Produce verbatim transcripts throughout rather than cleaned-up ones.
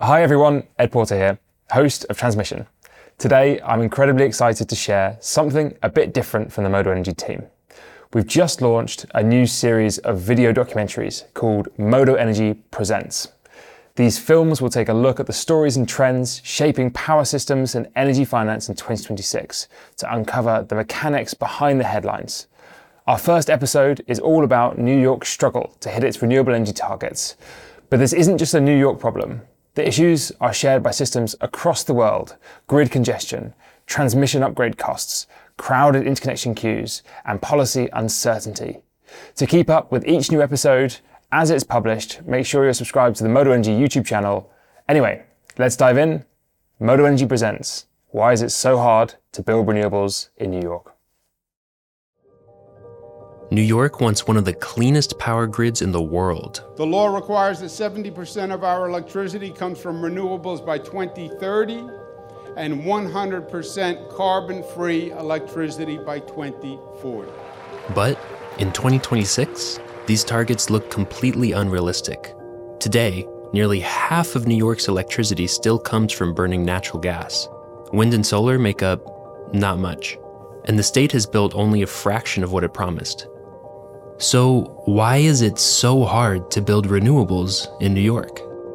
Hi everyone, Ed Porter here, host of Transmission. Today, I'm incredibly excited to share something a bit different from the Modo Energy team. We've just launched a new series of video documentaries called Modo Energy Presents. These films will take a look at the stories and trends shaping power systems and energy finance in twenty twenty-six to uncover the mechanics behind the headlines. Our first episode is all about New York's struggle to hit its renewable energy targets. But this isn't just a New York problem. The issues are shared by systems across the world: grid congestion, transmission upgrade costs, crowded interconnection queues, and policy uncertainty. To keep up with each new episode as it's published, make sure you're subscribed to the Modo Energy YouTube channel. Anyway, let's dive in. Modo Energy Presents: Why is it so hard to build renewables in New York? New York wants one of the cleanest power grids in the world. The law requires that seventy percent of our electricity comes from renewables by twenty thirty and one hundred percent carbon-free electricity by twenty forty. But in twenty twenty-six, these targets look completely unrealistic. Today, nearly half of New York's electricity still comes from burning natural gas. Wind and solar make up not much, and the state has built only a fraction of what it promised. So why is it so hard to build renewables in New York?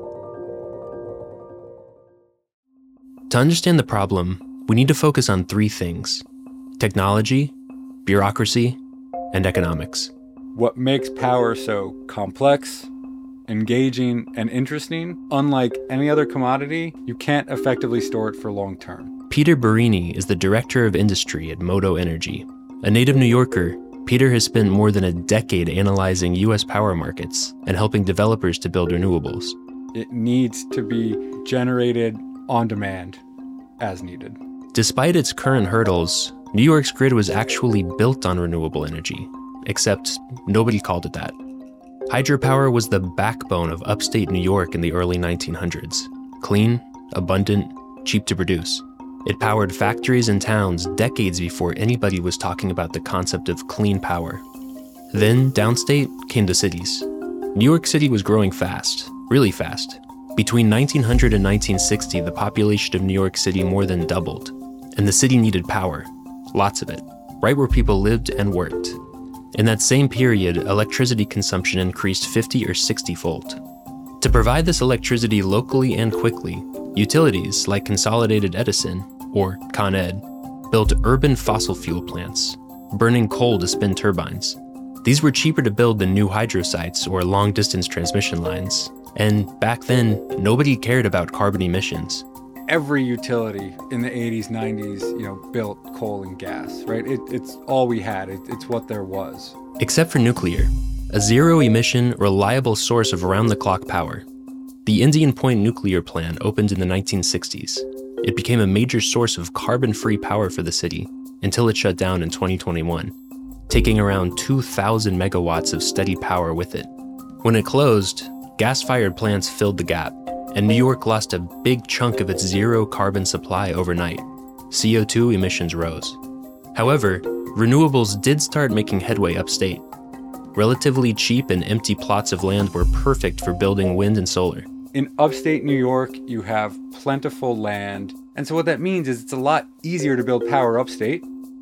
To understand the problem, we need to focus on three things: technology, bureaucracy, and economics. What makes power so complex, engaging, and interesting, unlike any other commodity, you can't effectively store it for long term. Peter Barini is the Director of Industry at Modo Energy. A native New Yorker, Peter has spent more than a decade analyzing U S power markets and helping developers to build renewables. It needs to be generated on demand, as needed. Despite its current hurdles, New York's grid was actually built on renewable energy, except nobody called it that. Hydropower was the backbone of upstate New York in the early nineteen hundreds. Clean, abundant, cheap to produce. It powered factories and towns decades before anybody was talking about the concept of clean power. Then, downstate came the cities. New York City was growing fast, really fast. Between nineteen hundred and nineteen sixty, the population of New York City more than doubled, and the city needed power, lots of it, right where people lived and worked. In that same period, electricity consumption increased fifty or sixty fold. To provide this electricity locally and quickly, utilities like Consolidated Edison, or Con Ed, built urban fossil fuel plants, burning coal to spin turbines. These were cheaper to build than new hydro sites or long-distance transmission lines, and back then, nobody cared about carbon emissions. Every utility in the eighties, nineties, you know, built coal and gas, right? It, it's all we had. It, it's what there was. Except for nuclear, a zero-emission, reliable source of around-the-clock power. The Indian Point nuclear plant opened in the nineteen sixties. It became a major source of carbon-free power for the city until it shut down in twenty twenty-one, taking around two thousand megawatts of steady power with it. When it closed, gas-fired plants filled the gap, and New York lost a big chunk of its zero-carbon supply overnight. C O two emissions rose. However, renewables did start making headway upstate. Relatively cheap and empty plots of land were perfect for building wind and solar. In upstate New York, you have plentiful land. And so what that means is it's a lot easier to build power upstate,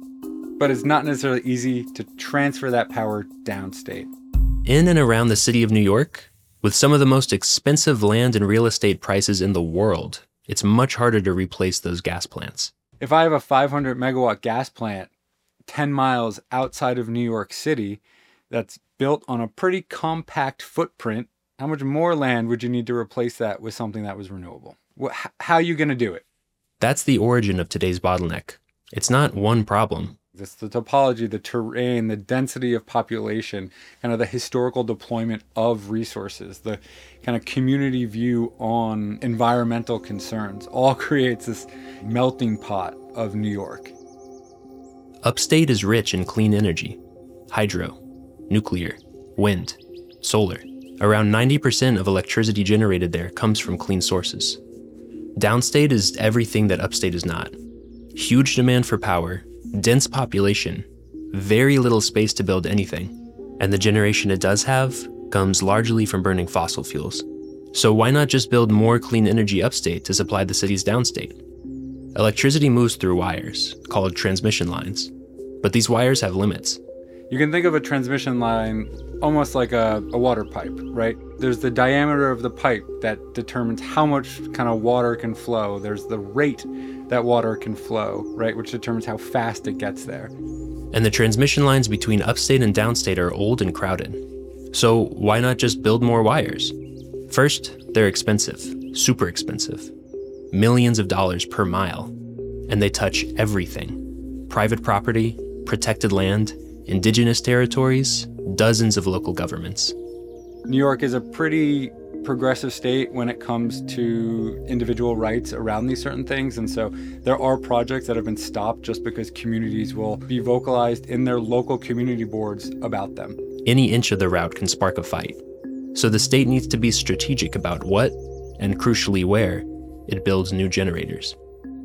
but it's not necessarily easy to transfer that power downstate. In and around the city of New York, with some of the most expensive land and real estate prices in the world, it's much harder to replace those gas plants. If I have a five hundred megawatt gas plant ten miles outside of New York City that's built on a pretty compact footprint, how much more land would you need to replace that with something that was renewable? How are you going to do it? That's the origin of today's bottleneck. It's not one problem. It's the topology, the terrain, the density of population, kind of the historical deployment of resources, the kind of community view on environmental concerns, all creates this melting pot of New York. Upstate is rich in clean energy: hydro, nuclear, wind, solar. Around ninety percent of electricity generated there comes from clean sources. Downstate is everything that upstate is not. Huge demand for power, dense population, very little space to build anything, and the generation it does have comes largely from burning fossil fuels. So why not just build more clean energy upstate to supply the city's downstate? Electricity moves through wires, called transmission lines, but these wires have limits. You can think of a transmission line almost like a, a water pipe, right? There's the diameter of the pipe that determines how much kind of water can flow. There's the rate that water can flow, right, which determines how fast it gets there. And the transmission lines between upstate and downstate are old and crowded. So why not just build more wires? First, they're expensive, super expensive. Millions of dollars per mile. And they touch everything. Private property, protected land, indigenous territories, dozens of local governments. New York is a pretty progressive state when it comes to individual rights around these certain things. And so there are projects that have been stopped just because communities will be vocalized in their local community boards about them. Any inch of the route can spark a fight. So the state needs to be strategic about what, and crucially where, it builds new generators.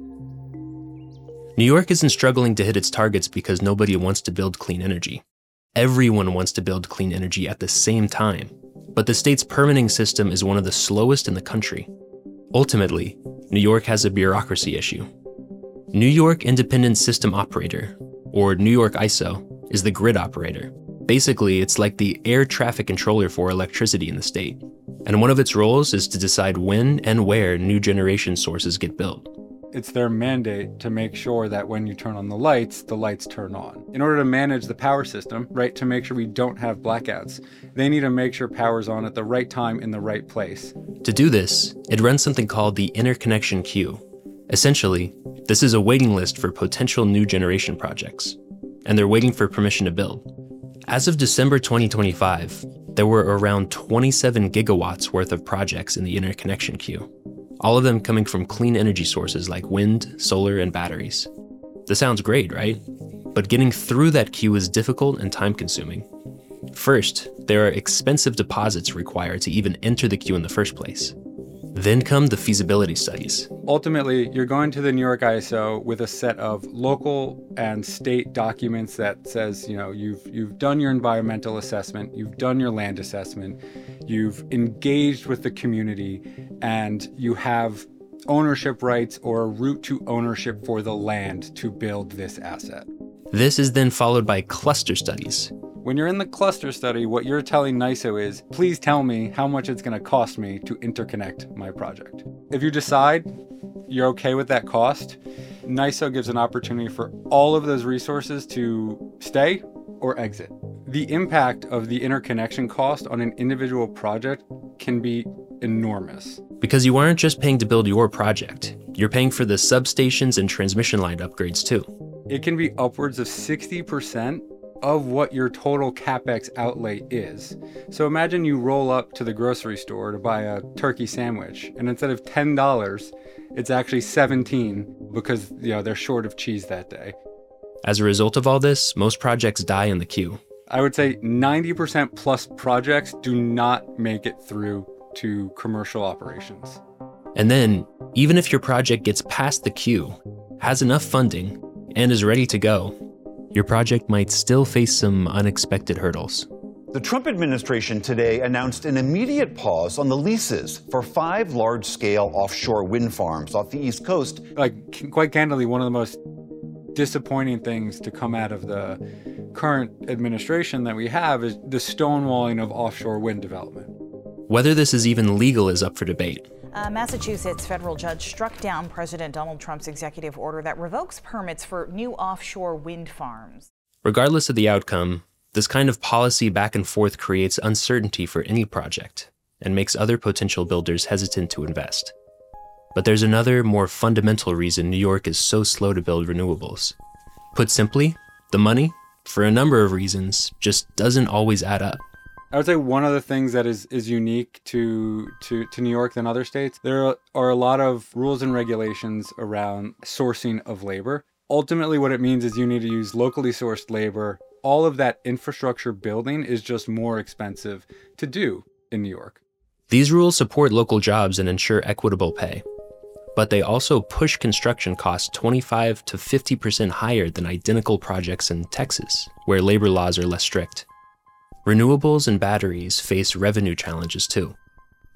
New York isn't struggling to hit its targets because nobody wants to build clean energy. Everyone wants to build clean energy at the same time, but the state's permitting system is one of the slowest in the country. Ultimately, New York has a bureaucracy issue. New York Independent System Operator, or New York I S O, is the grid operator. Basically, it's like the air traffic controller for electricity in the state. And one of its roles is to decide when and where new generation sources get built. It's their mandate to make sure that when you turn on the lights, the lights turn on. In order to manage the power system, right, to make sure we don't have blackouts, they need to make sure power's on at the right time in the right place. To do this, it runs something called the interconnection queue. Essentially, this is a waiting list for potential new generation projects, and they're waiting for permission to build. As of December twenty twenty-five, there were around twenty-seven gigawatts worth of projects in the interconnection queue, all of them coming from clean energy sources like wind, solar, and batteries. This sounds great, right? But getting through that queue is difficult and time-consuming. First, there are expensive deposits required to even enter the queue in the first place. Then come the feasibility studies. Ultimately, you're going to the New York I S O with a set of local and state documents that says, you know, you've you've done your environmental assessment, you've done your land assessment, you've engaged with the community, and you have ownership rights or a route to ownership for the land to build this asset. This is then followed by cluster studies. When you're in the cluster study, what you're telling NYSO is, please tell me how much it's going to cost me to interconnect my project. If you decide you're okay with that cost, NYSO gives an opportunity for all of those resources to stay or exit. The impact of the interconnection cost on an individual project can be enormous. Because you aren't just paying to build your project, you're paying for the substations and transmission line upgrades too. It can be upwards of sixty percent of what your total CapEx outlay is. So imagine you roll up to the grocery store to buy a turkey sandwich, and instead of ten dollars, it's actually seventeen dollars because, you know, they're short of cheese that day. As a result of all this, most projects die in the queue. I would say ninety percent plus projects do not make it through to commercial operations. And then, even if your project gets past the queue, has enough funding, and is ready to go, your project might still face some unexpected hurdles. The Trump administration today announced an immediate pause on the leases for five large-scale offshore wind farms off the East Coast. Like, quite candidly, one of the most disappointing things to come out of the current administration that we have is the stonewalling of offshore wind development. Whether this is even legal is up for debate. A Massachusetts federal judge struck down President Donald Trump's executive order that revokes permits for new offshore wind farms. Regardless of the outcome, this kind of policy back and forth creates uncertainty for any project and makes other potential builders hesitant to invest. But there's another, more fundamental reason New York is so slow to build renewables. Put simply, the money, for a number of reasons, just doesn't always add up. I would say one of the things that is, is unique to, to, to New York than other states, there are a lot of rules and regulations around sourcing of labor. Ultimately, what it means is you need to use locally sourced labor. All of that infrastructure building is just more expensive to do in New York. These rules support local jobs and ensure equitable pay, but they also push construction costs twenty-five to fifty percent higher than identical projects in Texas, where labor laws are less strict. Renewables and batteries face revenue challenges too.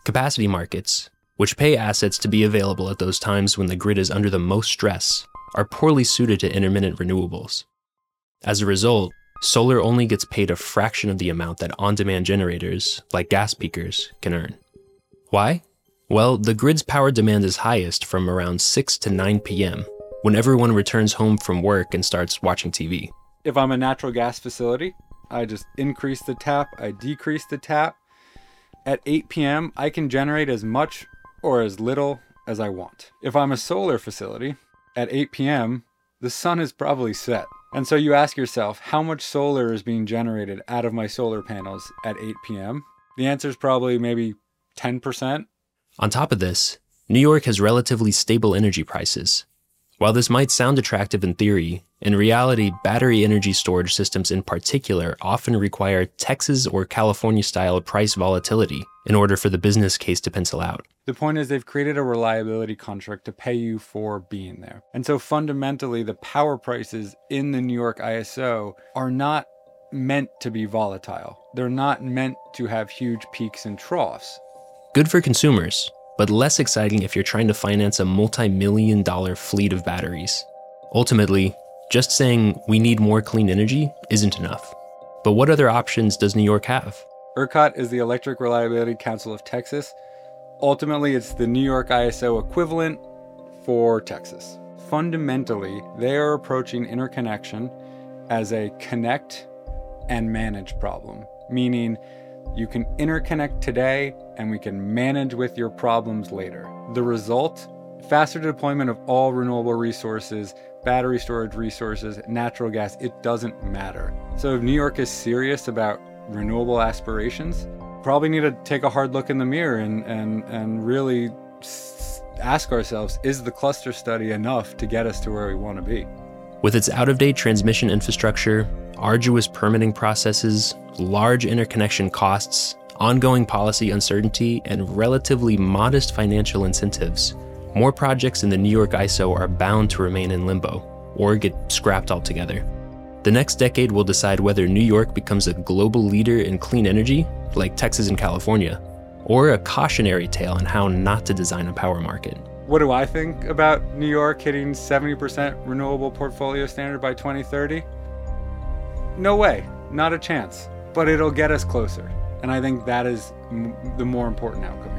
Capacity markets, which pay assets to be available at those times when the grid is under the most stress, are poorly suited to intermittent renewables. As a result, solar only gets paid a fraction of the amount that on-demand generators, like gas peakers, can earn. Why? Well, the grid's power demand is highest from around six to nine p.m., when everyone returns home from work and starts watching T V. If I'm a natural gas facility, I just increase the tap, I decrease the tap. At eight p.m., I can generate as much or as little as I want. If I'm a solar facility, at eight p.m., the sun is probably set. And so you ask yourself, how much solar is being generated out of my solar panels at eight p.m.? The answer is probably maybe ten percent. On top of this, New York has relatively stable energy prices. While this might sound attractive in theory, in reality, battery energy storage systems in particular often require Texas or California-style price volatility in order for the business case to pencil out. The point is they've created a reliability contract to pay you for being there. And so fundamentally, the power prices in the New York I S O are not meant to be volatile. They're not meant to have huge peaks and troughs. Good for consumers, but less exciting if you're trying to finance a multi-million dollar fleet of batteries. Ultimately, just saying we need more clean energy isn't enough. But what other options does New York have? ERCOT is the Electric Reliability Council of Texas. Ultimately, it's the New York I S O equivalent for Texas. Fundamentally, they are approaching interconnection as a connect and manage problem, meaning you can interconnect today and we can manage with your problems later. The result, faster deployment of all renewable resources, battery storage resources, natural gas, it doesn't matter. So if New York is serious about renewable aspirations, probably need to take a hard look in the mirror and, and, and really ask ourselves, is the cluster study enough to get us to where we want to be? With its out-of-date transmission infrastructure, arduous permitting processes, large interconnection costs, ongoing policy uncertainty, and relatively modest financial incentives, more projects in the New York I S O are bound to remain in limbo or get scrapped altogether. The next decade will decide whether New York becomes a global leader in clean energy, like Texas and California, or a cautionary tale on how not to design a power market. What do I think about New York hitting seventy percent renewable portfolio standard by twenty thirty? No way, not a chance, but it'll get us closer. And I think that is m- the more important outcome.